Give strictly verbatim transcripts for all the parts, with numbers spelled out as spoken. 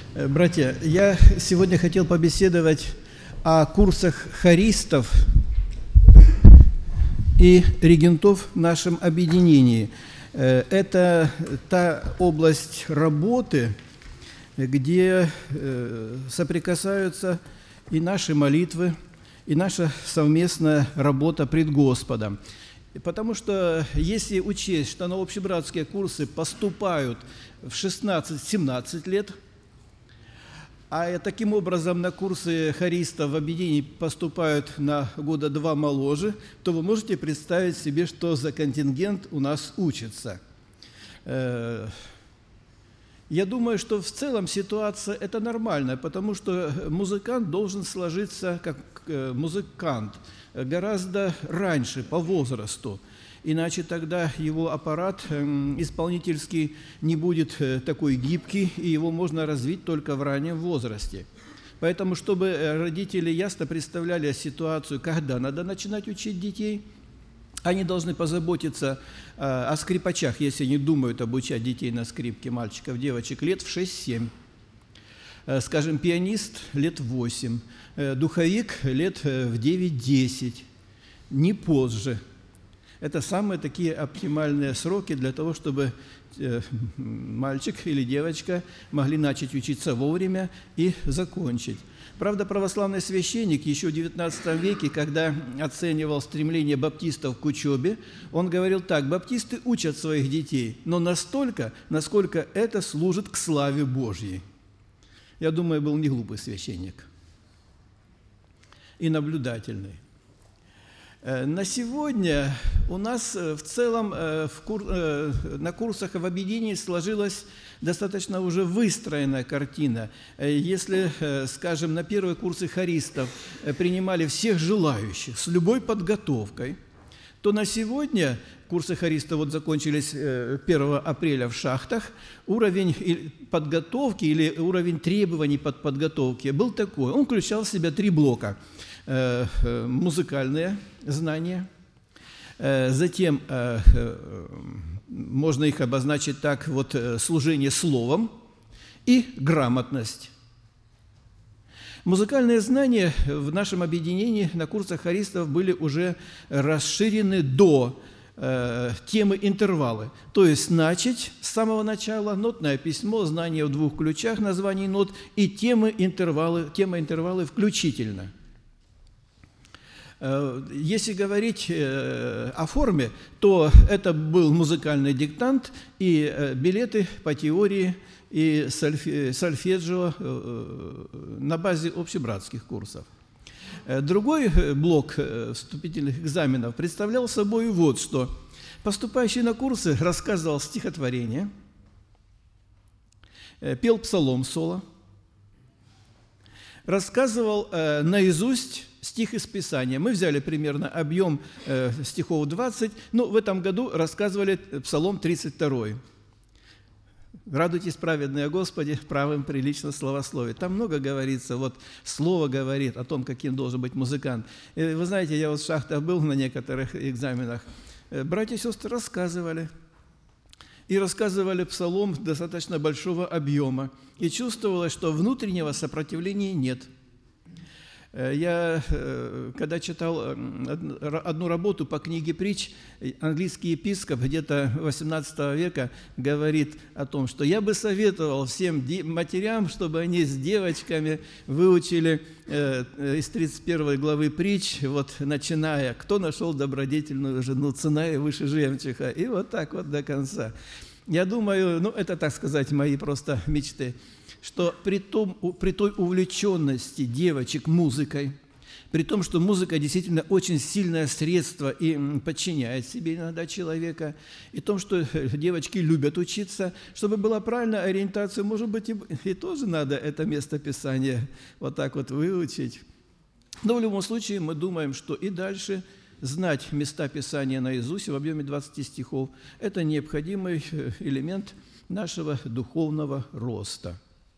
Братья, я сегодня хотел побеседовать о курсах хористов и регентов в нашем объединении. Это та область работы, где соприкасаются и наши молитвы, и наша совместная работа пред Господом. Потому что если учесть, что на общебратские курсы поступают в шестнадцать-семнадцать лет, а таким образом на курсы хористов в объединении поступают на года два моложе, то вы можете представить себе, что за контингент у нас учится. Я думаю, что в целом ситуация это нормальная, потому что музыкант должен сложиться как музыкант гораздо раньше по возрасту. Иначе тогда его аппарат исполнительский не будет такой гибкий, и его можно развить только в раннем возрасте. Поэтому, чтобы родители ясно представляли ситуацию, когда надо начинать учить детей, они должны позаботиться о скрипачах, если они думают обучать детей на скрипке, мальчиков, девочек, лет в шесть-семь. Скажем, пианист лет в восемь, духовик лет в девять-десять, не позже. Это самые такие оптимальные сроки для того, чтобы мальчик или девочка могли начать учиться вовремя и закончить. Правда, православный священник еще в девятнадцатом веке, когда оценивал стремление баптистов к учебе, он говорил так: баптисты учат своих детей, но настолько, насколько это служит к славе Божьей. Я думаю, был не глупый священник и наблюдательный. На сегодня у нас в целом в кур... на курсах в объединении сложилась достаточно уже выстроенная картина. Если, скажем, на первые курсы хористов принимали всех желающих с любой подготовкой, то на сегодня курсы хористов вот закончились первого апреля в шахтах, уровень подготовки или уровень требований под подготовки был такой. Он включал в себя три блока. Музыкальные знания, затем можно их обозначить так, вот служение словом и грамотность. Музыкальные знания в нашем объединении на курсах хористов были уже расширены до э, темы интервалы. То есть начать с самого начала нотное письмо, знание в двух ключах названий нот и темы интервалы, тема интервалы включительно. Если говорить о форме, то это был музыкальный диктант и билеты по теории и сольфеджио на базе общебратских курсов. Другой блок вступительных экзаменов представлял собой вот что. Поступающий на курсы рассказывал стихотворение, пел псалом соло, рассказывал наизусть стих из Писания. Мы взяли примерно объем э, стихов двадцать, но в этом году рассказывали Псалом тридцать два. «Радуйтесь, праведные Господи, правым прилично словословие». Там много говорится, вот слово говорит о том, каким должен быть музыкант. И вы знаете, я вот в шахтах был на некоторых экзаменах. Братья и сестры рассказывали. И рассказывали псалом достаточно большого объема. И чувствовалось, что внутреннего сопротивления нет. Я, когда читал одну работу по книге притч, английский епископ где-то восемнадцатого века говорит о том, что я бы советовал всем матерям, чтобы они с девочками выучили из тридцать первой главы притч, вот начиная «Кто нашел добродетельную жену, цена ей выше жемчуга», и вот так вот до конца. Я думаю, ну это, так сказать, мои просто мечты, что при, том, при той увлеченности девочек музыкой, при том, что музыка действительно очень сильное средство и подчиняет себе иногда человека, и том, что девочки любят учиться, чтобы была правильная ориентация, может быть, и, и тоже надо это место Писания вот так вот выучить. Но в любом случае мы думаем, что и дальше знать места Писания наизусть в объеме двадцати стихов – это необходимый элемент нашего духовного роста.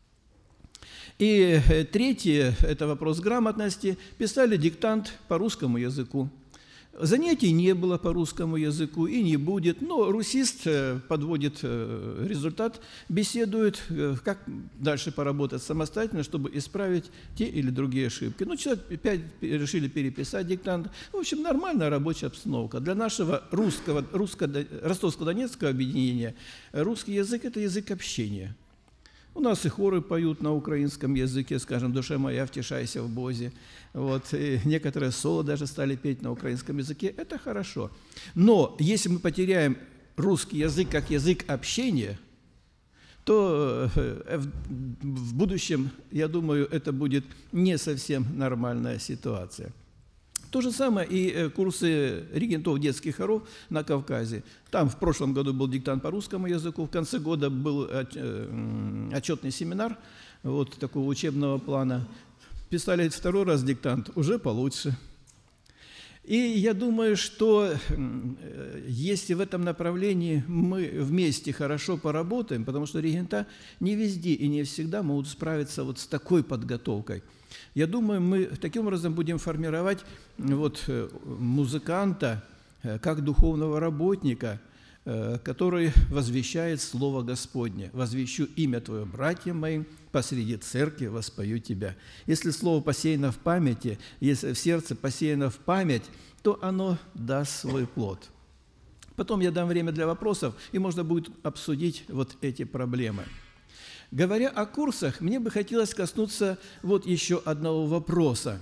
И третье – это вопрос грамотности. Писали диктант по русскому языку. Занятий не было по русскому языку и не будет, но русист подводит результат, беседует, как дальше поработать самостоятельно, чтобы исправить те или другие ошибки. Ну, человек пять решили переписать диктант. В общем, нормальная рабочая обстановка. Для нашего русского, русско, ростовско-донецкого объединения русский язык – это язык общения. У нас и хоры поют на украинском языке, скажем, «Душа моя, втешайся в Бозе». Вот, и некоторые соло даже стали петь на украинском языке. Это хорошо. Но если мы потеряем русский язык как язык общения, то в будущем, я думаю, это будет не совсем нормальная ситуация. То же самое и курсы регентов детских хоров на Кавказе. Там в прошлом году был диктант по русскому языку, в конце года был отчетный семинар вот такого учебного плана. Писали второй раз диктант, уже получше. И я думаю, что если в этом направлении мы вместе хорошо поработаем, потому что регента не везде и не всегда могут справиться вот с такой подготовкой. Я думаю, мы таким образом будем формировать вот музыканта как духовного работника, который возвещает Слово Господне. «Возвещу имя Твое, братьям моим, посреди церкви воспою Тебя». Если слово посеяно в памяти, если в сердце посеяно в память, то оно даст свой плод. Потом я дам время для вопросов, и можно будет обсудить вот эти проблемы. Говоря о курсах, мне бы хотелось коснуться вот еще одного вопроса.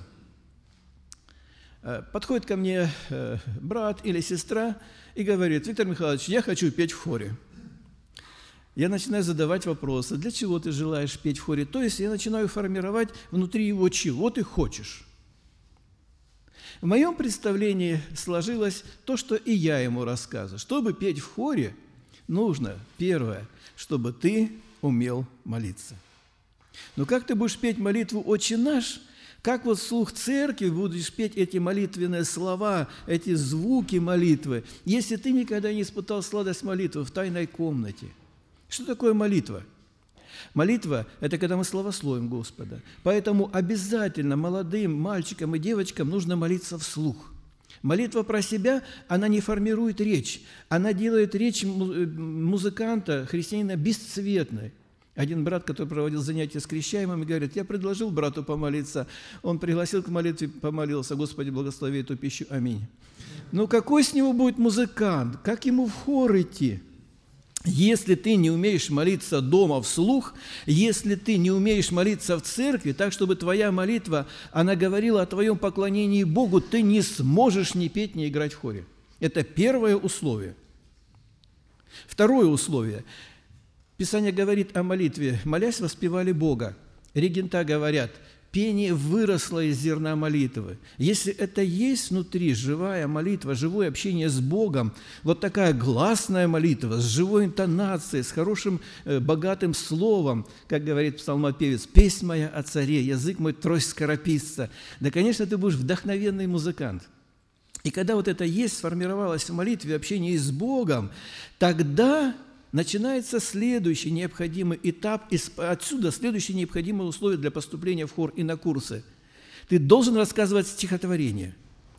Подходит ко мне брат или сестра и говорит: «Виктор Михайлович, я хочу петь в хоре». Я начинаю задавать вопросы: для чего ты желаешь петь в хоре? То есть я начинаю формировать внутри его, чего ты хочешь. В моем представлении сложилось то, что и я ему рассказываю. Чтобы петь в хоре, нужно, первое, чтобы ты умел молиться. Но как ты будешь петь молитву «Отче наш», как вот вслух церкви будешь петь эти молитвенные слова, эти звуки молитвы, если ты никогда не испытал сладость молитвы в тайной комнате? Что такое молитва? Молитва – это когда мы славословим Господа. Поэтому обязательно молодым мальчикам и девочкам нужно молиться вслух. Молитва про себя, она не формирует речь, она делает речь музыканта, христианина, бесцветной. Один брат, который проводил занятия с крещаемыми, говорит: я предложил брату помолиться, он пригласил к молитве, помолился: Господи, благослови эту пищу, аминь. Ну какой с него будет музыкант? Как ему в хор идти? Если ты не умеешь молиться дома вслух, если ты не умеешь молиться в церкви, так, чтобы твоя молитва, она говорила о твоем поклонении Богу, ты не сможешь ни петь, ни играть в хоре. Это первое условие. Второе условие. Писание говорит о молитве: молясь, воспевали Бога. Регента говорят: пение выросло из зерна молитвы. Если это есть внутри живая молитва, живое общение с Богом, вот такая гласная молитва, с живой интонацией, с хорошим, богатым словом, как говорит псалмопевец: «Песнь моя о царе, язык мой трость скорописца». Да, конечно, ты будешь вдохновенный музыкант. И когда вот это есть, сформировалось в молитве общение с Богом, тогда начинается следующий необходимый этап, и отсюда следующее необходимое условие для поступления в хор и на курсы. Ты должен рассказывать стихотворение.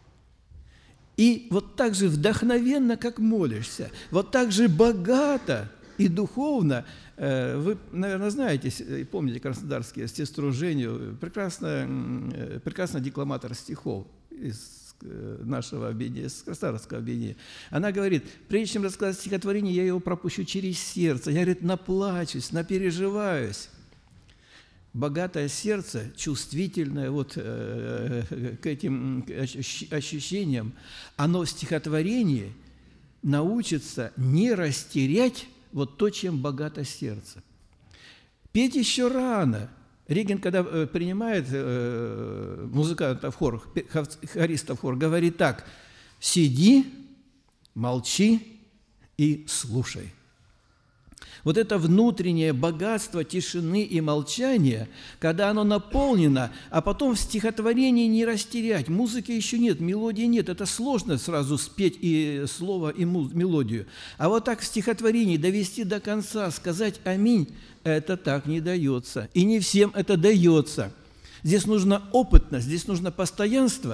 И вот так же вдохновенно, как молишься, вот так же богато и духовно. Вы, наверное, знаете, помните краснодарские сестру Женю, прекрасный, прекрасный декламатор стихов из нашего объединения, с Краснодарского объединения. Она говорит: прежде чем рассказать стихотворение, я его пропущу через сердце. Я, говорит, наплачусь, напереживаюсь. Богатое сердце, чувствительное вот, э, к этим ощущениям, оно в стихотворении научится не растерять вот то, чем богато сердце. Петь еще рано. Регент, когда принимает э, музыканта в хор, хориста в хор, говорит так: сиди, молчи и слушай. Вот это внутреннее богатство тишины и молчания, когда оно наполнено, а потом в стихотворении не растерять. Музыки еще нет, мелодии нет. Это сложно сразу спеть и слово, и мелодию. А вот так в стихотворении довести до конца, сказать «Аминь», это так не дается. И не всем это дается. Здесь нужна опытность, здесь нужно постоянство.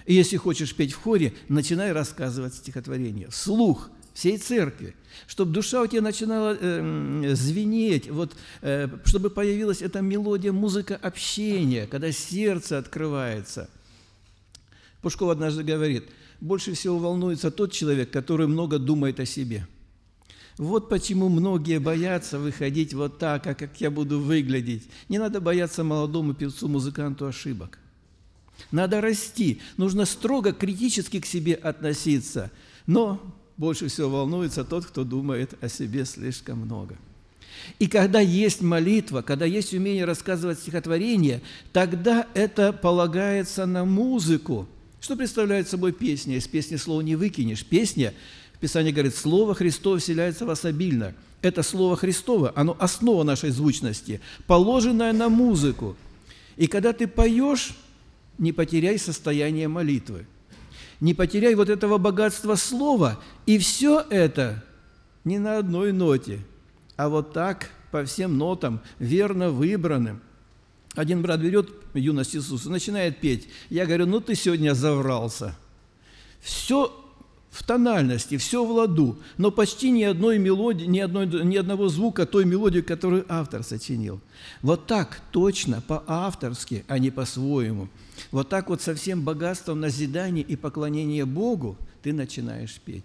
И если хочешь петь в хоре, начинай рассказывать стихотворение вслух всей церкви, чтобы душа у тебя начинала э, звенеть, вот, э, чтобы появилась эта мелодия, музыка общения, когда сердце открывается. Пушков однажды говорит: больше всего волнуется тот человек, который много думает о себе. Вот почему многие боятся выходить вот так, а как я буду выглядеть. Не надо бояться молодому певцу, музыканту ошибок. Надо расти, нужно строго, критически к себе относиться. Но больше всего волнуется тот, кто думает о себе слишком много. И когда есть молитва, когда есть умение рассказывать стихотворение, тогда это полагается на музыку. Что представляет собой песня? Из песни слова не выкинешь. Песня, в Писании говорит, Слово Христово вселяется в вас обильно. Это Слово Христово, оно основа нашей звучности, положенное на музыку. И когда ты поешь, не потеряй состояние молитвы, не потеряй вот этого богатства слова, и все это не на одной ноте, а вот так по всем нотам, верно выбранным. Один брат берет «Юность Иисуса», начинает петь. Я говорю: ну ты сегодня заврался. Все в тональности, все в ладу, но почти ни одной мелодии, ни, одной, ни одного звука той мелодии, которую автор сочинил. Вот так точно, по-авторски, а не по-своему. Вот так вот со всем богатством назидания и поклонения Богу ты начинаешь петь.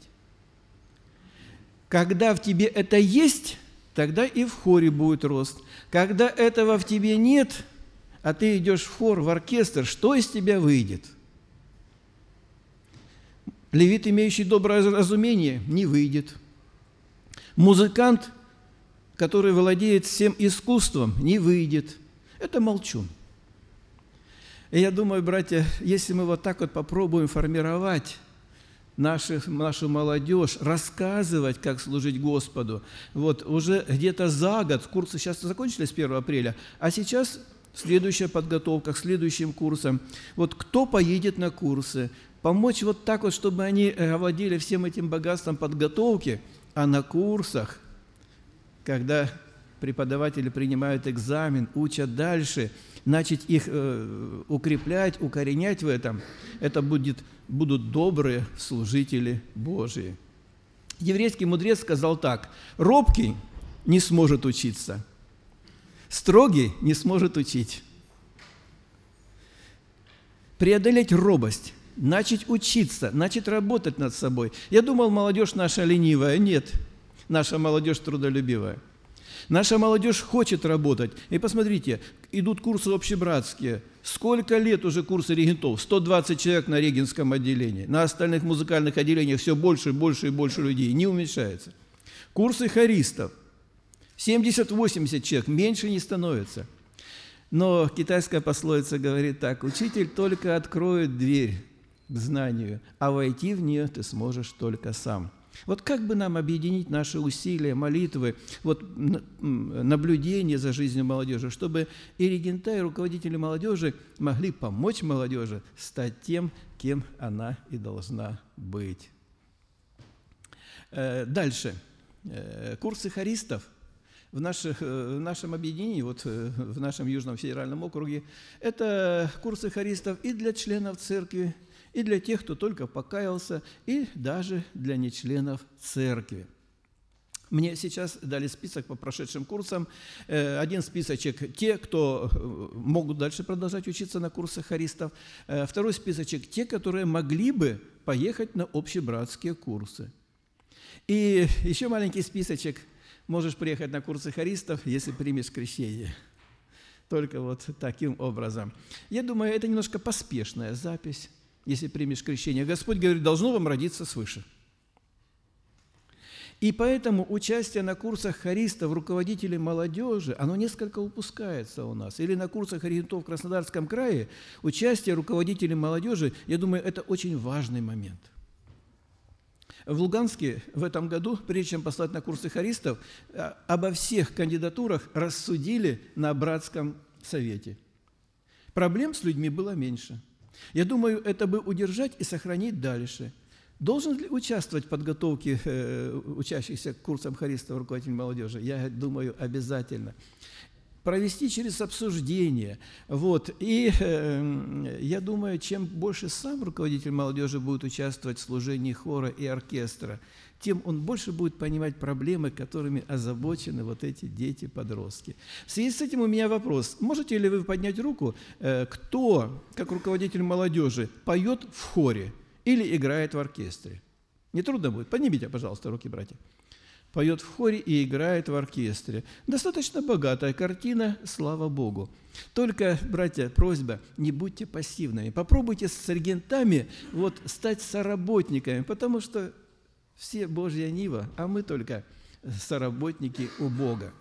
Когда в тебе это есть, тогда и в хоре будет рост. Когда этого в тебе нет, а ты идешь в хор, в оркестр, что из тебя выйдет? Левит, имеющий доброе разумение, не выйдет. Музыкант, который владеет всем искусством, не выйдет. Это молчун. И я думаю, братья, если мы вот так вот попробуем формировать нашу, нашу молодежь, рассказывать, как служить Господу, вот уже где-то за год, курсы сейчас закончились первого апреля, а сейчас следующая подготовка к следующим курсам. Вот кто поедет на курсы? Помочь вот так вот, чтобы они овладели всем этим богатством подготовки, а на курсах, когда преподаватели принимают экзамен, учат дальше, начать их э, укреплять, укоренять в этом, это будет, будут добрые служители Божии. Еврейский мудрец сказал так: робкий не сможет учиться, строгий не сможет учить. Преодолеть робость, начать учиться, начать работать над собой. Я думал, молодежь наша ленивая. Нет, наша молодежь трудолюбивая. Наша молодежь хочет работать. И посмотрите, идут курсы общебратские. Сколько лет уже курсы регентов? сто двадцать человек на регентском отделении. На остальных музыкальных отделениях все больше и больше и больше людей. Не уменьшается. Курсы хористов. семьдесят-восемьдесят человек. Меньше не становится. Но китайская пословица говорит так: учитель только откроет дверь к знанию, а войти в нее ты сможешь только сам. Вот как бы нам объединить наши усилия, молитвы, вот, наблюдение за жизнью молодежи, чтобы и регента, и руководители молодежи могли помочь молодежи стать тем, кем она и должна быть. Дальше. Курсы хористов в, наших, в нашем объединении, вот в нашем Южном федеральном округе, это курсы хористов и для членов церкви, и для тех, кто только покаялся, и даже для нечленов церкви. Мне сейчас дали список по прошедшим курсам. Один списочек – те, кто могут дальше продолжать учиться на курсах хористов. Второй списочек – те, которые могли бы поехать на общебратские курсы. И еще маленький списочек – можешь приехать на курсы хористов, если примешь крещение. Только вот таким образом. Я думаю, это немножко поспешная запись. Если примешь крещение, Господь говорит, должно вам родиться свыше. И поэтому участие на курсах хористов, руководителей молодежи, оно несколько упускается у нас. Или на курсах регентов в Краснодарском крае участие руководителей молодежи, я думаю, это очень важный момент. В Луганске в этом году, прежде чем послать на курсы хористов, обо всех кандидатурах рассудили на братском совете. Проблем с людьми было меньше. Я думаю, это бы удержать и сохранить дальше. Должен ли участвовать в подготовке э, учащихся к курсам хористов руководителей молодежи? Я думаю, обязательно. провести через обсуждение. Вот. И э, я думаю, чем больше сам руководитель молодежи будет участвовать в служении хора и оркестра, тем он больше будет понимать проблемы, которыми озабочены вот эти дети-подростки. В связи с этим у меня вопрос. Можете ли вы поднять руку, э, кто, как руководитель молодежи, поет в хоре или играет в оркестре? Не трудно будет? Поднимите, пожалуйста, руки, братья. Поет в хоре и играет в оркестре. Достаточно богатая картина, слава Богу. Только, братья, просьба, не будьте пассивными. Попробуйте с регентами вот, стать соработниками, потому что все Божья нива, а мы только соработники у Бога.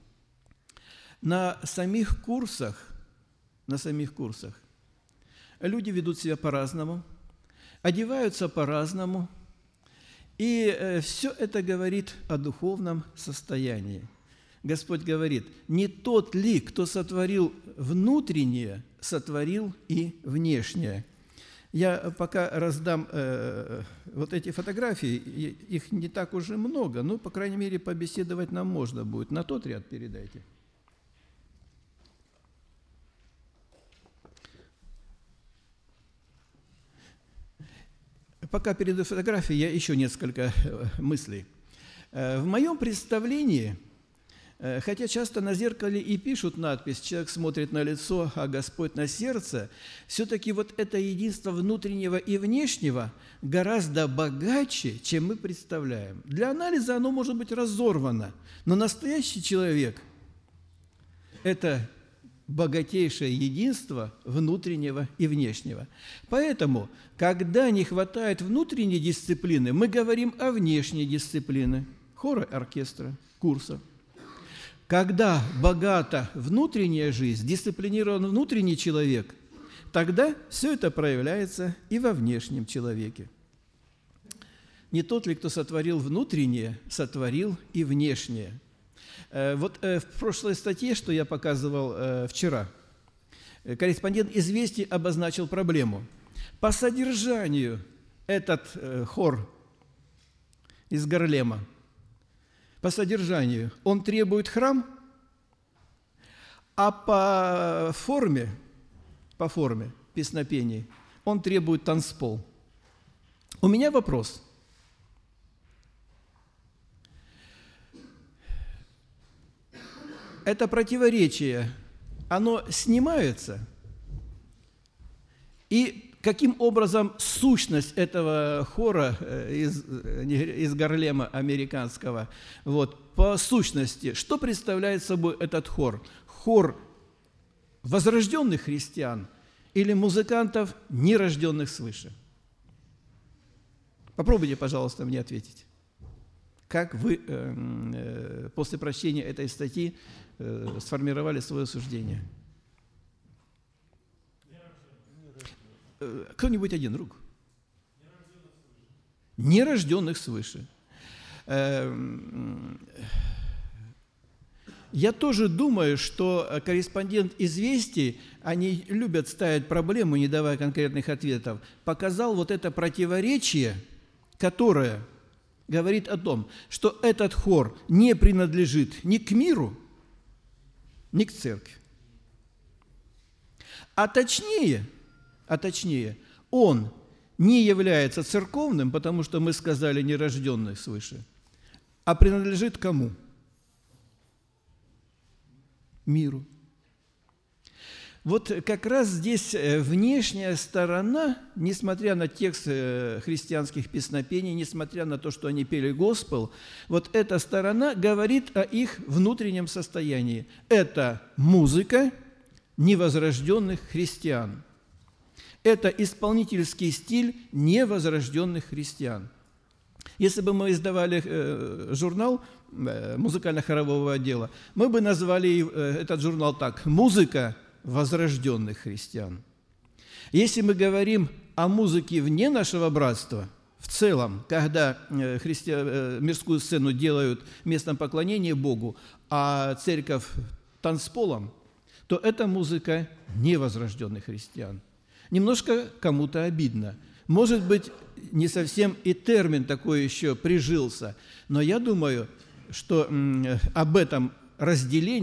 На самих курсах, на самих курсах люди ведут себя по-разному, одеваются по-разному, и э, все это говорит о духовном состоянии. Господь говорит, не тот ли, кто сотворил внутреннее, сотворил и внешнее. Я пока раздам э, вот эти фотографии, их не так уже много, но, по крайней мере, побеседовать нам можно будет. На тот ряд передайте. Пока передаю фотографии, я еще несколько мыслей. В моем представлении, хотя часто на зеркале и пишут надпись «Человек смотрит на лицо, а Господь на сердце», все-таки вот это единство внутреннего и внешнего гораздо богаче, чем мы представляем. Для анализа оно может быть разорвано, но настоящий человек – это богатейшее единство внутреннего и внешнего. Поэтому, когда не хватает внутренней дисциплины, мы говорим о внешней дисциплине хора, оркестра, курса. Когда богата внутренняя жизнь, дисциплинирован внутренний человек, тогда все это проявляется и во внешнем человеке. Не тот ли, кто сотворил внутреннее, сотворил и внешнее. Вот в прошлой статье, что я показывал вчера, корреспондент «Известий» обозначил проблему. По содержанию этот хор из Гарлема, по содержанию он требует храм, а по форме, по форме песнопений он требует танцпол. У меня вопрос. Это противоречие, оно снимается, и каким образом сущность этого хора из, из Гарлема американского, вот, по сущности, что представляет собой этот хор? Хор возрожденных христиан или музыкантов, нерожденных свыше? Попробуйте, пожалуйста, мне ответить. Как вы э, э, после прочтения этой статьи э, сформировали свое суждение? Э, кто-нибудь один, руку. Нерожденных свыше. Э, я тоже думаю, что корреспондент «Известий», они любят ставить проблему, не давая конкретных ответов, показал вот это противоречие, которое говорит о том, что этот хор не принадлежит ни к миру, ни к церкви. А точнее, а точнее, он не является церковным, потому что мы сказали нерожденный свыше, а принадлежит кому? Миру. Вот как раз здесь внешняя сторона, несмотря на текст христианских песнопений, несмотря на то, что они пели госпел, вот эта сторона говорит о их внутреннем состоянии. Это музыка невозрожденных христиан. Это исполнительский стиль невозрожденных христиан. Если бы мы издавали э, журнал э, музыкально-хорового отдела, мы бы назвали э, этот журнал так «Музыка возрожденных христиан». Если мы говорим о музыке вне нашего братства, в целом, когда христи... мирскую сцену делают местом поклонения Богу, а церковь танцполом, то это музыка невозрожденных христиан. Немножко кому-то обидно. Может быть, не совсем и термин такой еще прижился, но я думаю, что об этом разделении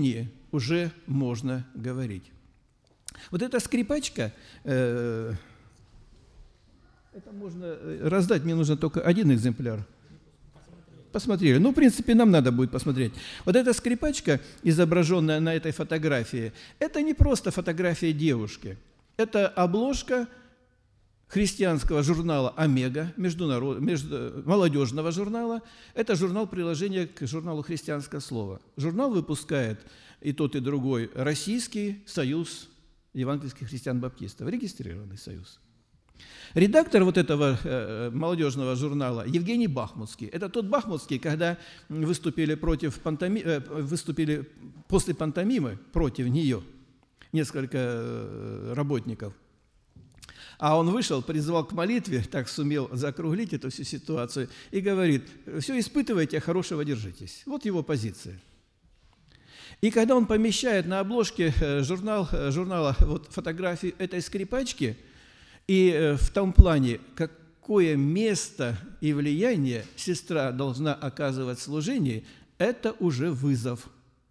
уже можно говорить. Вот эта скрипачка, э, это можно раздать, мне нужно только один экземпляр. Посмотрели. Ну, в принципе, нам надо будет посмотреть. Вот эта скрипачка, изображенная на этой фотографии, это не просто фотография девушки. Это обложка христианского журнала «Омега», международ... между... молодежного журнала. Это журнал приложения к журналу «Христианское слово». Журнал выпускает и тот, и другой Российский союз евангельских христиан-баптистов, регистрированный союз. Редактор вот этого э, молодежного журнала Евгений Бахмутский. Это тот Бахмутский, когда выступили, против пантоми... э, выступили после пантомимы против нее несколько э, работников. А он вышел, призвал к молитве, так сумел закруглить эту всю ситуацию, и говорит: все испытывайте, а хорошего держитесь. Вот его позиция. И когда он помещает на обложке журнал, журнала вот, фотографии этой скрипачки, и в том плане, какое место и влияние сестра должна оказывать в служении, это уже вызов.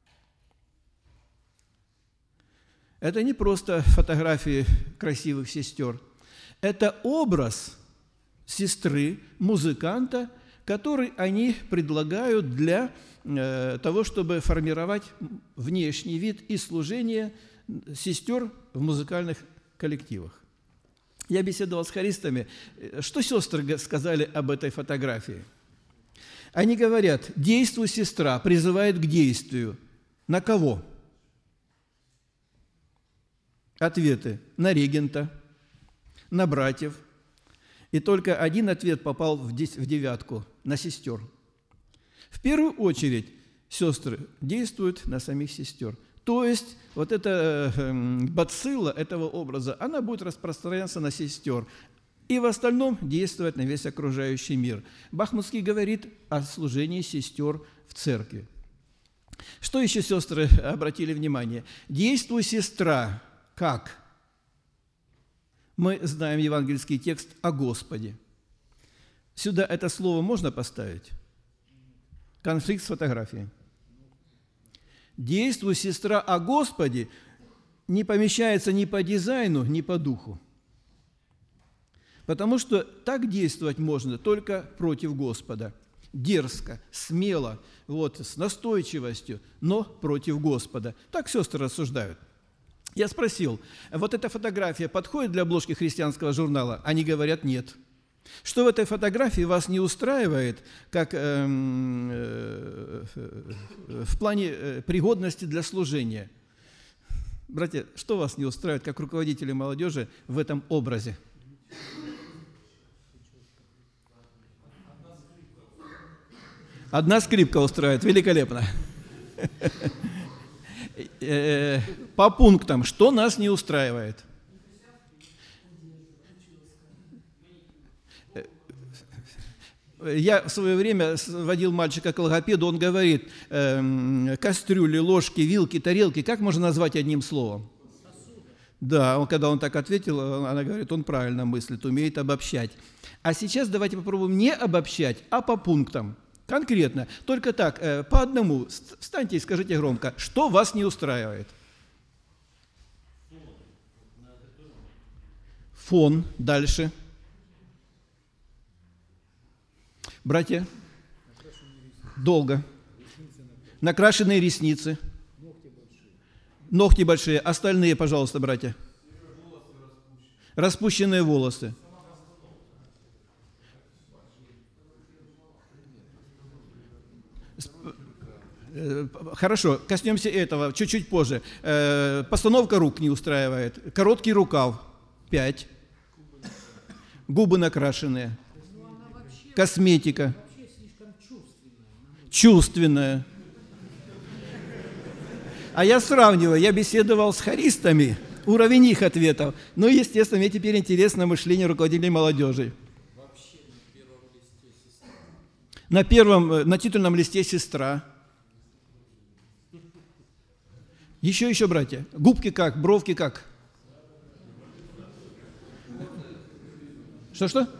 Это не просто фотографии красивых сестер. Это образ сестры, музыканта, который они предлагают для э, того, чтобы формировать внешний вид и служение сестер в музыкальных коллективах. Я беседовал с хористами. Что сестры сказали об этой фотографии? Они говорят: действуй, сестра, призывает к действию. На кого? Ответы: на регента, на братьев. И только один ответ попал в девятку – на сестер. В первую очередь сестры действуют на самих сестер. То есть вот эта бацилла этого образа, она будет распространяться на сестер и в остальном действовать на весь окружающий мир. Бахмутский говорит о служении сестер в церкви. Что еще сестры обратили внимание? Действуй, сестра. Как? Мы знаем евангельский текст о Господе. Сюда это слово можно поставить? Конфликт с фотографией. Действуй, сестра, о Господе не помещается ни по дизайну, ни по духу. Потому что так действовать можно только против Господа. Дерзко, смело, вот, с настойчивостью, но против Господа. Так сестры рассуждают. Я спросил: вот эта фотография подходит для обложки христианского журнала? Они говорят: нет. Что в этой фотографии вас не устраивает, как э, э, э, в плане э, пригодности для служения? Братья, что вас не устраивает, как руководители молодежи, в этом образе? Одна скрипка устраивает, великолепно. По пунктам, что нас не устраивает? Я в свое время водил мальчика к логопеду, он говорит: э, кастрюли, ложки, вилки, тарелки, как можно назвать одним словом? Да, он, когда он так ответил, она говорит, он правильно мыслит, умеет обобщать. А сейчас давайте попробуем не обобщать, а по пунктам. Конкретно, только так, э, по одному. Встаньте и скажите громко, что вас не устраивает? Фон. Дальше. Братья, долго. Накрашенные ресницы. Ногти большие. Остальные, пожалуйста, братья. Распущенные волосы. Хорошо, коснемся этого чуть-чуть позже. Постановка рук не устраивает. Короткий рукав. Пять. Губы накрашенные. Косметика. Чувственная. А я сравниваю, я беседовал с хористами, уровень их ответов. Ну, естественно, мне теперь интересно мышление руководителей молодежи. На первом, на титульном листе сестра. Еще, еще, братья. Губки как? Бровки как? Что-что?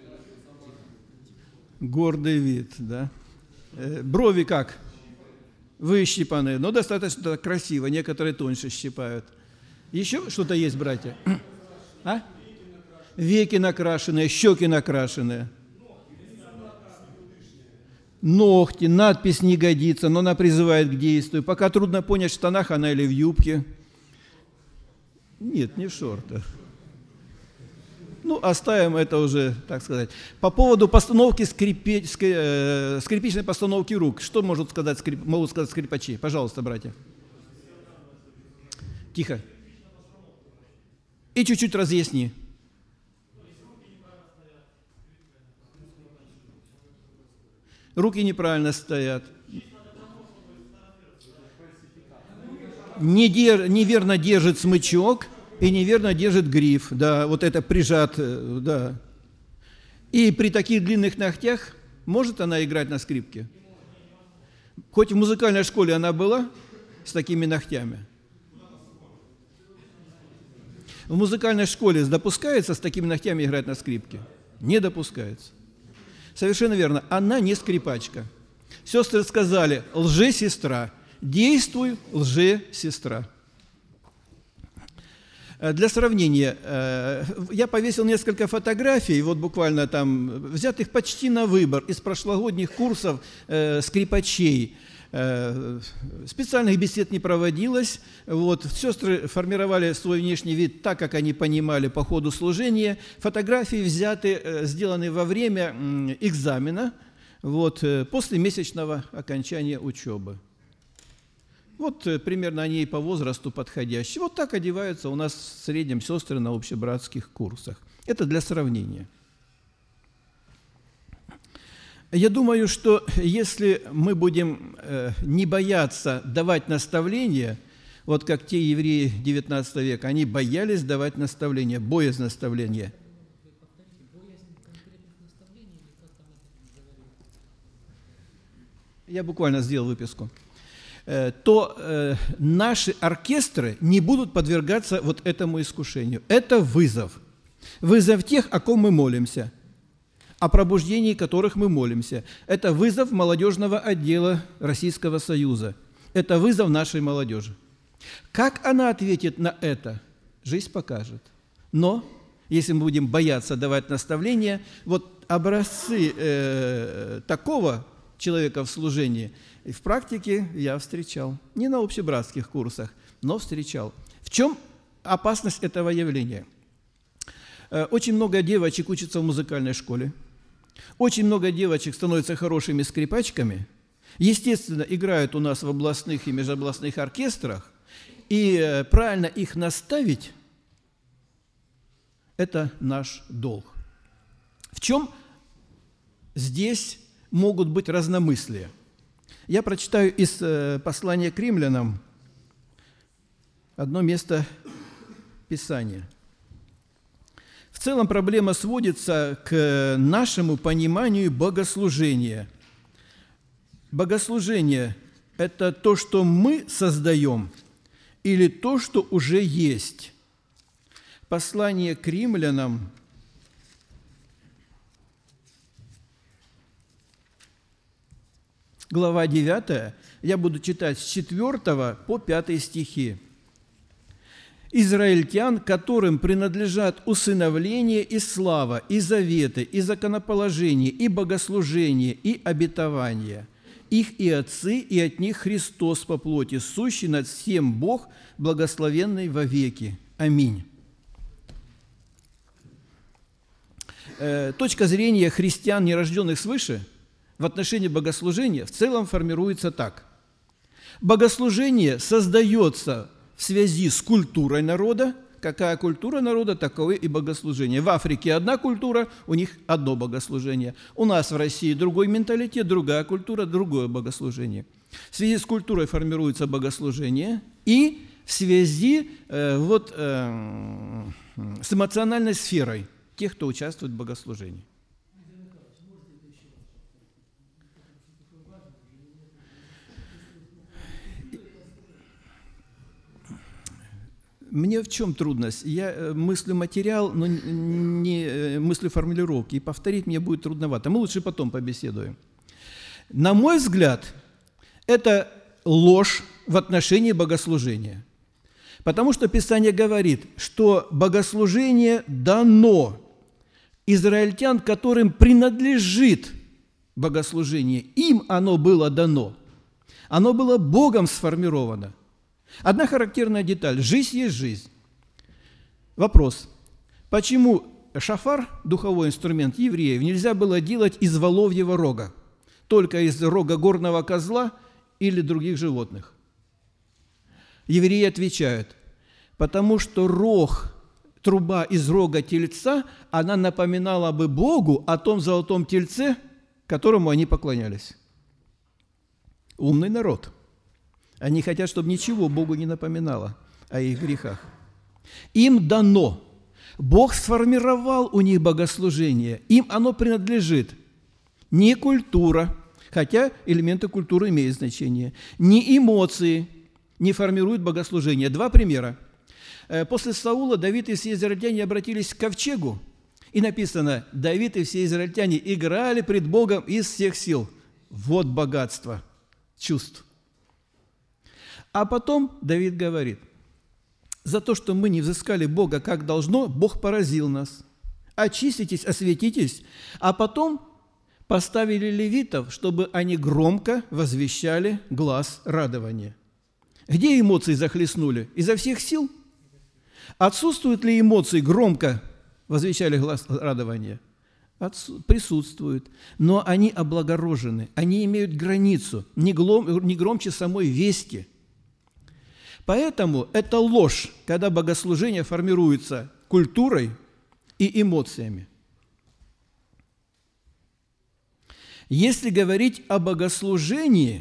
Гордый вид, да. Брови как? выщипаны, но достаточно красиво, некоторые тоньше щипают. Еще что-то есть, братья? А? Веки накрашенные, щеки накрашенные. Ногти, надпись не годится, но она призывает к действию. Пока трудно понять, в штанах она или в юбке. Нет, не в шортах. Ну, оставим это уже, так сказать. По поводу постановки скрипи... скрипичной постановки рук. Что могут сказать, скрип... могут сказать скрипачи? Пожалуйста, братья. Тихо. И чуть-чуть разъясни. Руки неправильно стоят. Неверно держит смычок и неверно держит гриф. Да, вот это прижат, да. И при таких длинных ногтях может она играть на скрипке? Хоть в музыкальной школе она была с такими ногтями. В музыкальной школе допускается с такими ногтями играть на скрипке? Не допускается. Совершенно верно. Она не скрипачка. Сестры сказали: лже-сестра. Действуй, лже-сестра. Для сравнения, я повесил несколько фотографий, вот буквально там, взятых почти на выбор из прошлогодних курсов скрипачей. Специальных бесед не проводилось. Вот. Сестры формировали свой внешний вид так, как они понимали по ходу служения. Фотографии взяты, сделаны во время экзамена, вот, после месячного окончания учебы. Вот примерно они и по возрасту подходящие. Вот так одеваются у нас в среднем сестры на общебратских курсах. Это для сравнения. Я думаю, что если мы будем э, не бояться давать наставления, вот как те евреи девятнадцатого века, они боялись давать наставления, боязнь наставления. Я буквально сделал выписку. Э, то э, наши оркестры не будут подвергаться вот этому искушению. Это вызов. Вызов тех, о ком мы молимся, о пробуждении которых мы молимся. Это вызов молодежного отдела Российского Союза. Это вызов нашей молодежи. Как она ответит на это, жизнь покажет. Но, если мы будем бояться давать наставления, вот образцы э, такого человека в служении в практике я встречал. Не на общебратских курсах, но встречал. В чем опасность этого явления? Э, очень много девочек учатся в музыкальной школе. Очень много девочек становятся хорошими скрипачками, естественно, играют у нас в областных и межобластных оркестрах, и правильно их наставить – это наш долг. В чем здесь могут быть разномыслия? Я прочитаю из послания к римлянам одно место Писания. В целом проблема сводится к нашему пониманию богослужения. Богослужение – это то, что мы создаем, или то, что уже есть. Послание к римлянам, глава девятая, я буду читать с четвёртого по пятый стихи. «Израильтян, которым принадлежат усыновление и слава, и заветы, и законоположение, и богослужение, и обетование. Их и отцы, и от них Христос по плоти, сущий над всем Бог, благословенный вовеки. Аминь». Э, точка зрения христиан, нерожденных свыше, в отношении богослужения в целом формируется так. Богослужение создается в связи с культурой народа. Какая культура народа, таковы и богослужения. В Африке одна культура, у них одно богослужение. У нас в России другой менталитет, другая культура, другое богослужение. В связи с культурой формируется богослужение, и в связи э, вот, э, с эмоциональной сферой тех, кто участвует в богослужении. Мне в чем трудность? Я мыслю материал, но не мыслю формулировки, и повторить мне будет трудновато. Мы лучше потом побеседуем. На мой взгляд, это ложь в отношении богослужения. Потому что Писание говорит, что богослужение дано израильтян, которым принадлежит богослужение. Им оно было дано. Оно было Богом сформировано. Одна характерная деталь – жизнь есть жизнь. Вопрос. Почему шафар, духовой инструмент евреев, нельзя было делать из воловьего рога? Только из рога горного козла или других животных? Евреи отвечают, потому что рог, труба из рога тельца, она напоминала бы Богу о том золотом тельце, которому они поклонялись. Умный народ. Они хотят, чтобы ничего Богу не напоминало о их грехах. Им дано. Бог сформировал у них богослужение. Им оно принадлежит. Не культура, хотя элементы культуры имеют значение, не эмоции не формируют богослужение. Два примера. После Саула Давид и все израильтяне обратились к ковчегу, и написано, Давид и все израильтяне играли пред Богом из всех сил. Вот богатство чувств. А потом Давид говорит, за то, что мы не взыскали Бога как должно, Бог поразил нас. Очиститесь, осветитесь, а потом поставили левитов, чтобы они громко возвещали глас радования. Где эмоции захлестнули? Изо всех сил? Отсутствуют ли эмоции громко возвещали глас радования? Отсу... Присутствуют, но они облагорожены, они имеют границу, не, глом... не громче самой вести. Поэтому это ложь, когда богослужение формируется культурой и эмоциями. Если говорить о богослужении,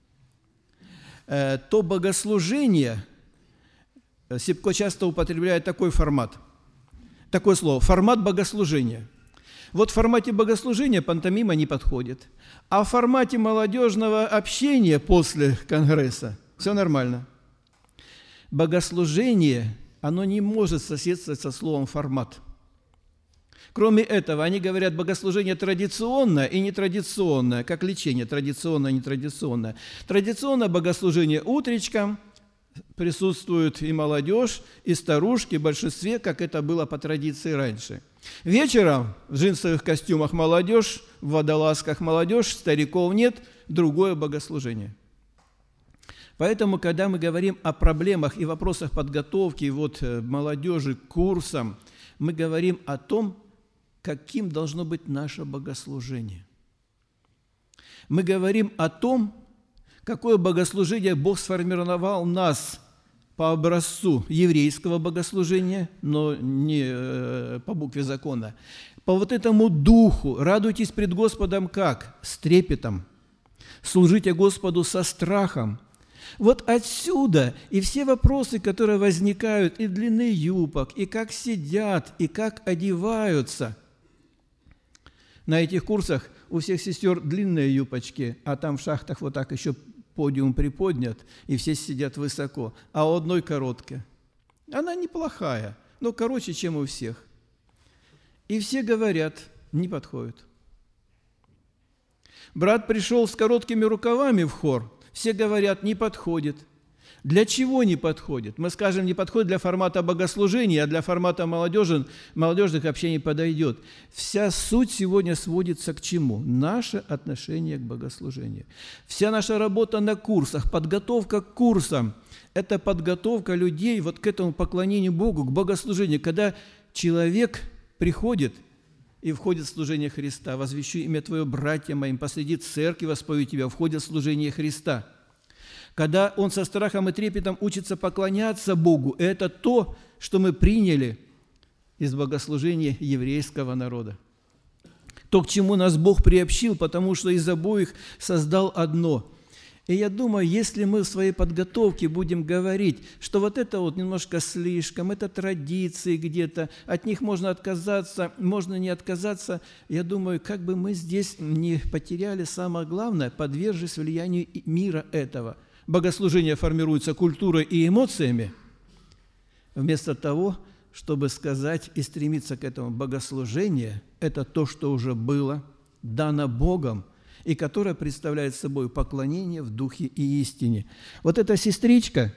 то богослужение, Сипко часто употребляет такой формат, такое слово, формат богослужения. Вот в формате богослужения пантомима не подходит, а в формате молодежного общения после конгресса все нормально. Богослужение, оно не может соседствовать со словом «формат». Кроме этого, они говорят, богослужение традиционное и нетрадиционное, как лечение, традиционное и нетрадиционное. Традиционное богослужение утречком, присутствует и молодежь, и старушки, в большинстве, как это было по традиции раньше. Вечером в джинсовых костюмах молодежь, в водолазках молодежь, стариков нет, другое богослужение. Поэтому, когда мы говорим о проблемах и вопросах подготовки вот, молодежи к курсам, мы говорим о том, каким должно быть наше богослужение. Мы говорим о том, какое богослужение Бог сформировал нас по образцу еврейского богослужения, но не по букве закона, по вот этому духу. Радуйтесь пред Господом как? С трепетом. Служите Господу со страхом. Вот отсюда и все вопросы, которые возникают, и длины юбок, и как сидят, и как одеваются. На этих курсах у всех сестер длинные юбочки, а там в шахтах вот так еще подиум приподнят, и все сидят высоко, а у одной короткая. Она неплохая, но короче, чем у всех. И все говорят, не подходит. Брат пришел с короткими рукавами в хор, все говорят, не подходит. Для чего не подходит? Мы скажем, не подходит для формата богослужения, а для формата молодежи, молодежных общений подойдет. Вся суть сегодня сводится к чему? Наше отношение к богослужению. Вся наша работа на курсах, подготовка к курсам – это подготовка людей вот к этому поклонению Богу, к богослужению. Когда человек приходит и входит в служение Христа, возвещу имя Твое, братья моим, посреди церкви воспою Тебя, входит в служение Христа. Когда он со страхом и трепетом учится поклоняться Богу, это то, что мы приняли из богослужения еврейского народа. То, к чему нас Бог приобщил, потому что из обоих создал одно. И я думаю, если мы в своей подготовке будем говорить, что вот это вот немножко слишком, это традиции где-то, от них можно отказаться, можно не отказаться, я думаю, как бы мы здесь не потеряли самое главное, подвержись влиянию мира этого. Богослужение формируется культурой и эмоциями, вместо того, чтобы сказать и стремиться к этому. Богослужение – это то, что уже было, дано Богом, и которая представляет собой поклонение в духе и истине. Вот эта сестричка,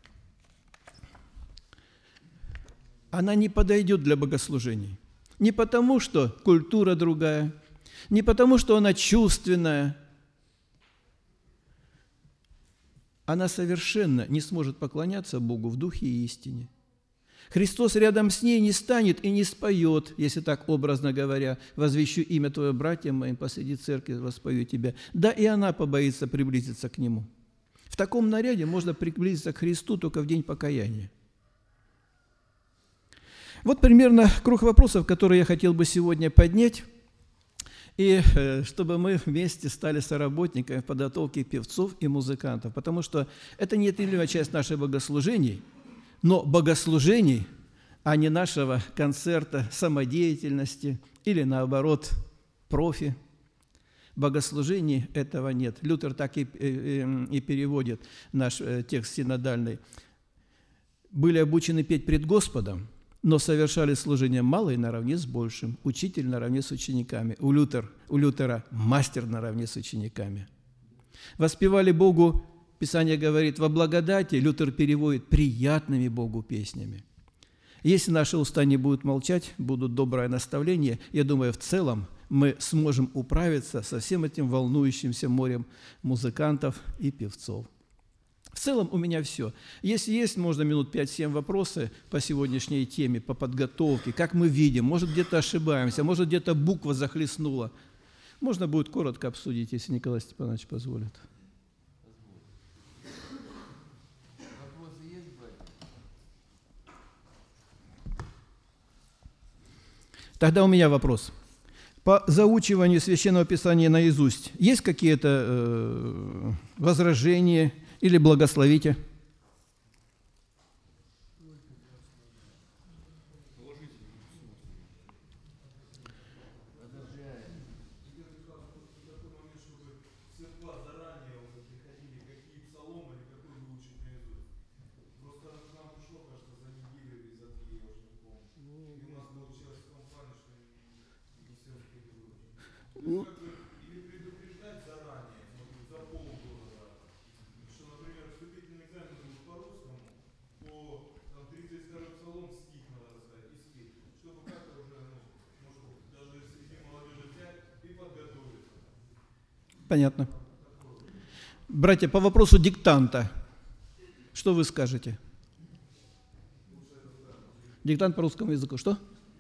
она не подойдет для богослужений. Не потому, что культура другая, не потому, что она чувственная. Она совершенно не сможет поклоняться Богу в духе и истине. Христос рядом с ней не станет и не споет, если так образно говоря, «Возвещу имя Твое братьям моим, посреди церкви воспою Тебя». Да, и она побоится приблизиться к Нему. В таком наряде можно приблизиться к Христу только в день покаяния. Вот примерно круг вопросов, которые я хотел бы сегодня поднять, и чтобы мы вместе стали соработниками в подготовке певцов и музыкантов, потому что это неотъемлемая часть наших богослужений, но богослужений, а не нашего концерта самодеятельности или, наоборот, профи. Богослужений этого нет. Лютер так и, и, и переводит наш текст синодальный. «Были обучены петь пред Господом, но совершали служение малое наравне с большим, учитель наравне с учениками». У, Лютер, у Лютера мастер наравне с учениками. Воспевали Богу, Писание говорит, во благодати, Лютер переводит, приятными Богу песнями. Если наши уста не будут молчать, будут доброе наставление, я думаю, в целом мы сможем управиться со всем этим волнующимся морем музыкантов и певцов. В целом у меня все. Если есть, можно минут пять-семь вопросы по сегодняшней теме, по подготовке, как мы видим, может, где-то ошибаемся, может, где-то буква захлестнула. Можно будет коротко обсудить, если Николай Степанович позволит. Тогда у меня вопрос. По заучиванию Священного Писания наизусть есть какие-то э, возражения или благословите? Или предупреждать заранее, за полгода, что, например, вступительный экзамен будет по-русскому, по там, тридцать второй псалом стих надо сказать, и стих, чтобы как-то уже, ну, может, даже среди молодежи взять и подготовиться. Понятно. Братья, по вопросу диктанта, что вы скажете? Диктант по русскому языку, что?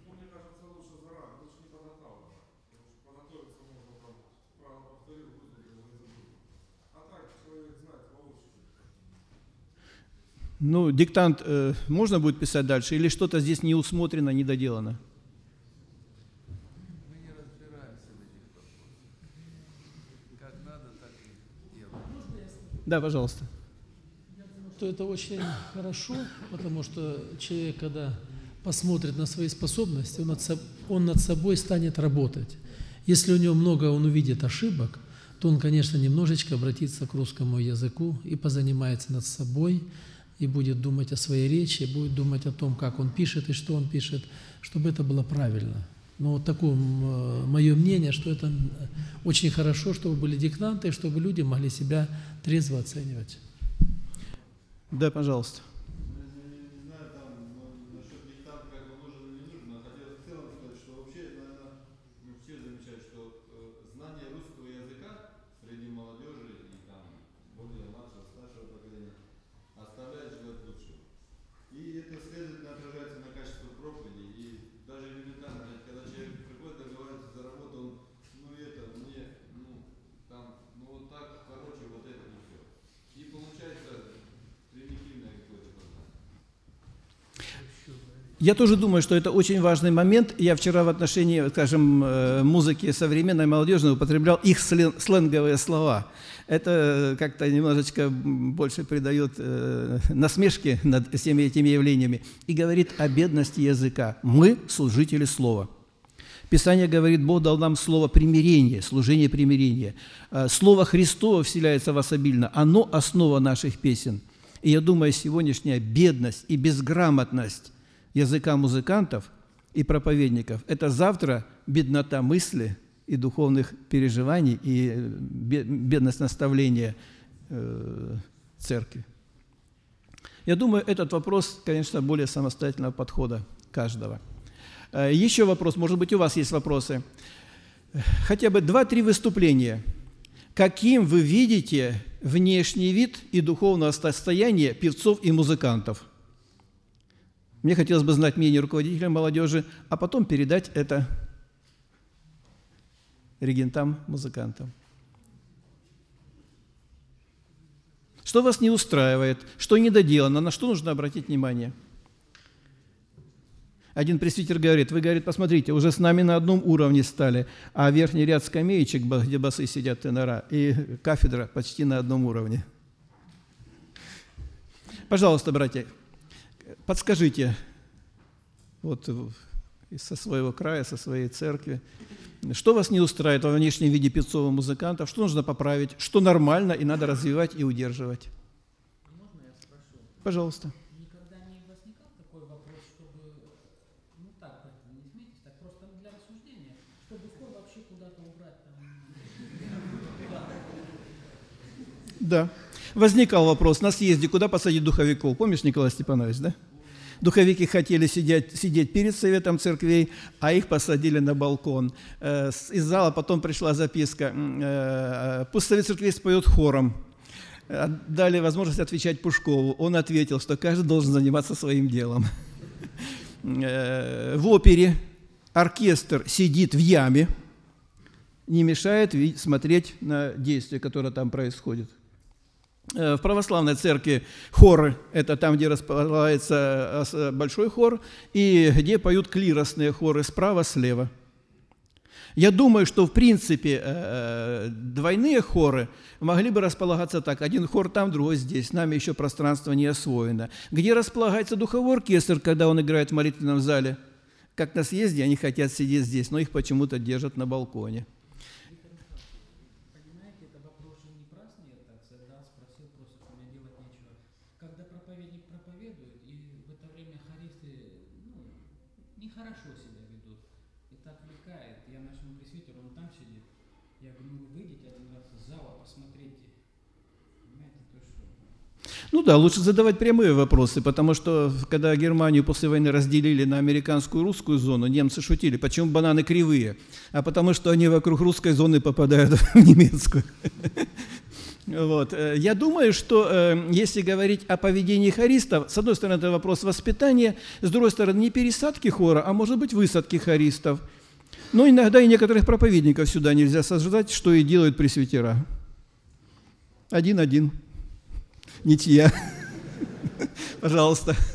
Ну, диктант э, можно будет писать дальше, или что-то здесь не усмотрено, не доделано? Мы не разбираемся в этих вопросах. Как надо, так и делаем. Да, пожалуйста. Я думаю, что это очень хорошо, потому что человек, когда посмотрит на свои способности, он над, со, он над собой станет работать. Если у него много, он увидит ошибок, то он, конечно, немножечко обратится к русскому языку и позанимается над собой, и будет думать о своей речи, будет думать о том, как он пишет и что он пишет, чтобы это было правильно. Но вот такое мое мнение, что это очень хорошо, чтобы были диктанты, чтобы люди могли себя трезво оценивать. Да, пожалуйста. Не знаю, там, насчет диктанта, как бы нужен или не нужен, но хотел в целом сказать, что вообще, наверное, ну, все замечают, что э, знание русского языка среди молодежи и там более младшего, старшего поколения оставляет желать лучшего. И это, следовательно, отражается на качестве проповеди. И даже элементарно, когда человек приходит, договаривается за работу, он, ну это, мне, ну, там, ну вот так, короче, вот это и все. И получается примитивное какое-то познание. Я тоже думаю, что это очень важный момент. Я вчера в отношении, скажем, музыки современной молодежи употреблял их сленговые слова. Это как-то немножечко больше придает э, насмешки над всеми этими явлениями и говорит о бедности языка. Мы служители слова. Писание говорит, Бог дал нам слово примирения, служение примирения. Слово Христово вселяется в вас обильно. Оно основа наших песен. И я думаю, сегодняшняя бедность и безграмотность языка музыкантов и проповедников – это завтра беднота мысли и духовных переживаний, и бедность наставления э, церкви. Я думаю, этот вопрос, конечно, более самостоятельного подхода каждого. Еще вопрос, может быть, у вас есть вопросы. Хотя бы два-три выступления. Каким вы видите внешний вид и духовное состояние певцов и музыкантов? Мне хотелось бы знать мнение руководителя молодежи, а потом передать это регентам, музыкантам. Что вас не устраивает, что недоделано, на что нужно обратить внимание? Один пресвитер говорит, вы, говорит, посмотрите, уже с нами на одном уровне стали, а верхний ряд скамеечек, где басы сидят тенора, и кафедра почти на одном уровне. Пожалуйста, братья, подскажите, вот со своего края, со своей церкви, что вас не устраивает во внешнем виде певцов и музыкантов, что нужно поправить, что нормально и надо развивать и удерживать? Можно я спрошу? Пожалуйста. Никогда не возникал такой вопрос, чтобы, ну так, как-то не смейтесь, так просто для рассуждения, чтобы хор вообще куда-то убрать там? Да. Возникал вопрос на съезде, куда посадить духовиков. Помнишь, Николай Степанович, да? Духовики хотели сидеть, сидеть перед советом церквей, а их посадили на балкон. Из зала потом пришла записка: «Пусть совет церквей споет хором». Дали возможность отвечать Пушкову. Он ответил, что каждый должен заниматься своим делом. В опере оркестр сидит в яме, не мешает смотреть на действие, которое там происходит. В православной церкви хоры – это там, где располагается большой хор, и где поют клиросные хоры справа-слева. Я думаю, что в принципе двойные хоры могли бы располагаться так. Один хор там, другой здесь. Нами еще пространство не освоено. Где располагается духовой оркестр, когда он играет в молитвенном зале? Как на съезде, они хотят сидеть здесь, но их почему-то держат на балконе. Хорошо себя ведут. И так влекает. Я нашему пресвитеру, он там сидит. Я говорю, ну вы выйдите один раз из зала, посмотрите. Понимаете, то что? Ну да, лучше задавать прямые вопросы, потому что, когда Германию после войны разделили на американскую и русскую зону, немцы шутили, почему бананы кривые? А потому что они вокруг русской зоны попадают в немецкую. Вот. Я думаю, что э, если говорить о поведении хористов, с одной стороны, это вопрос воспитания, с другой стороны, не пересадки хора, а может быть высадки хористов. Но иногда и некоторых проповедников сюда нельзя сажать, что и делают пресвитера. Один-один. Ничья. Пожалуйста.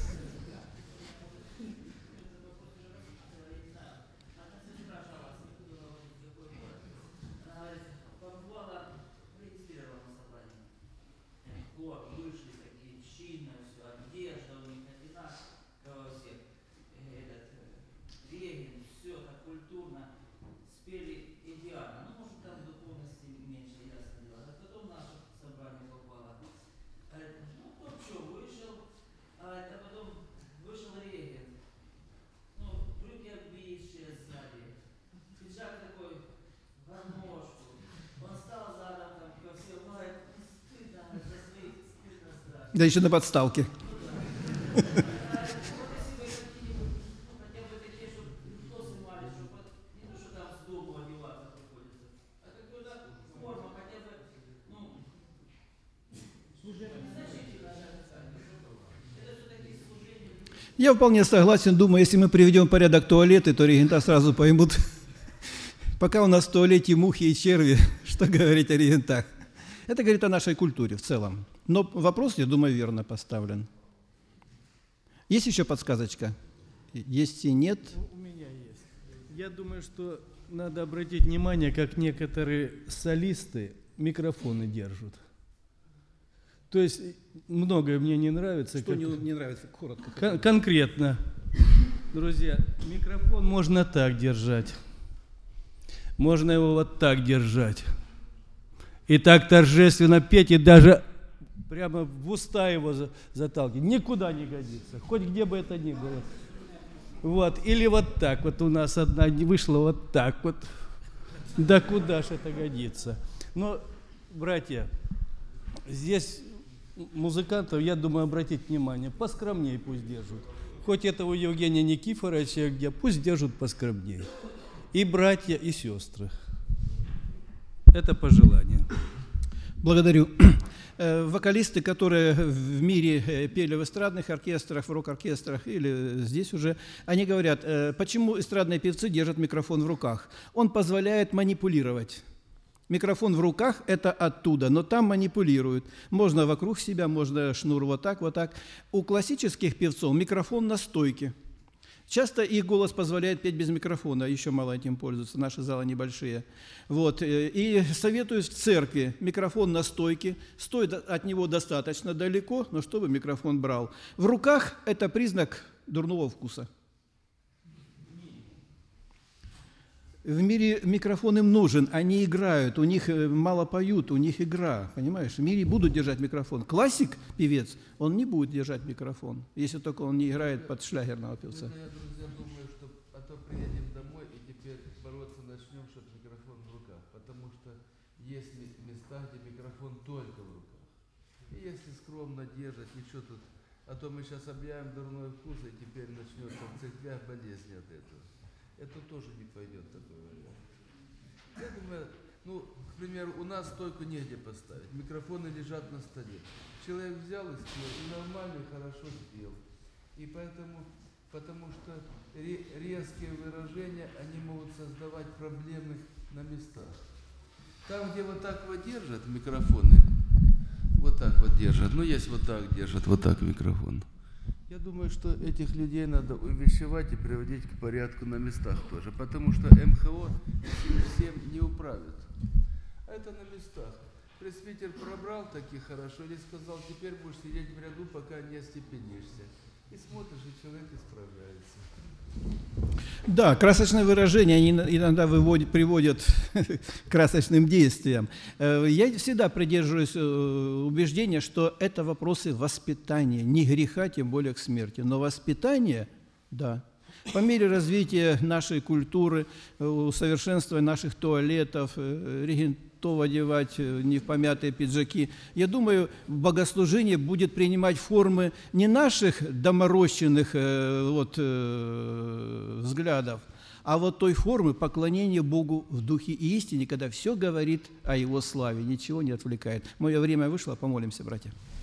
Да еще на подставке. Я вполне согласен, думаю, если мы приведем в порядок туалеты, то регента сразу поймут, пока у нас в туалете мухи и черви, что говорить о регентах. Это говорит о нашей культуре в целом. Но вопрос, я думаю, верно поставлен. Есть еще подсказочка? Если нет... У меня есть. Я думаю, что надо обратить внимание, как некоторые солисты микрофоны держат. То есть многое мне не нравится. Что как... не, не нравится? Коротко. Кон- конкретно. Друзья, микрофон можно так держать. Можно его вот так держать. И так торжественно петь, и даже прямо в уста его заталкивать. Никуда не годится, хоть где бы это ни было. Вот. Или вот так. Вот у нас одна вышла вот так вот. Да куда ж это годится? Но, братья, здесь музыкантов, я думаю, обратить внимание, поскромнее пусть держат. Хоть это у Евгения Никифоровича где, пусть держат поскромнее. И братья, и сестры. Это пожелание. Благодарю. Вокалисты, которые в мире пели в эстрадных оркестрах, в рок-оркестрах или здесь уже, они говорят, почему эстрадные певцы держат микрофон в руках? Он позволяет манипулировать. Микрофон в руках – это оттуда, но там манипулируют. Можно вокруг себя, можно шнур вот так, вот так. У классических певцов микрофон на стойке. Часто их голос позволяет петь без микрофона, еще мало этим пользуются, наши залы небольшие. Вот. И советую в церкви микрофон на стойке, стоит от него достаточно далеко, но чтобы микрофон брал. В руках – это признак дурного вкуса. В мире микрофон им нужен, они играют, у них мало поют, у них игра, понимаешь? В мире будут держать микрофон. Классик, певец, он не будет держать микрофон, если только он не играет под шлягерного певца. Я, друзья, думаю, что а то приедем домой и теперь бороться начнем, чтобы микрофон в руках, потому что есть места, где микрофон только в руках. И если скромно держать, ничего тут, а то мы сейчас объявим дурной вкус, и теперь начнется в церквях болезни от этого. Это тоже не пойдет такой вариант. Я думаю, ну, к примеру, у нас стойку негде поставить, микрофоны лежат на столе. Человек взял и спел, и нормально, и хорошо спел. И поэтому, потому что резкие выражения, они могут создавать проблемы на местах. Там, где вот так вот держат микрофоны, вот так вот держат, ну, есть вот так держат, вот так микрофон. Я думаю, что этих людей надо увещевать и приводить к порядку на местах тоже, потому что эм ха о всем не управит. А это на местах. Пресвитер пробрал таки хорошо или сказал, теперь будешь сидеть в ряду, пока не остепенишься. И смотришь, и человек исправляется. Да, красочные выражения они иногда выводят, приводят к красочным действиям. Я всегда придерживаюсь убеждения, что это вопросы воспитания, не греха, тем более к смерти. Но воспитание, да. По мере развития нашей культуры, усовершенствования наших туалетов, регентов одевать не в помятые пиджаки, я думаю, богослужение будет принимать формы не наших доморощенных вот, взглядов, а вот той формы поклонения Богу в духе и истине, когда все говорит о Его славе, ничего не отвлекает. Мое время вышло, помолимся, братья.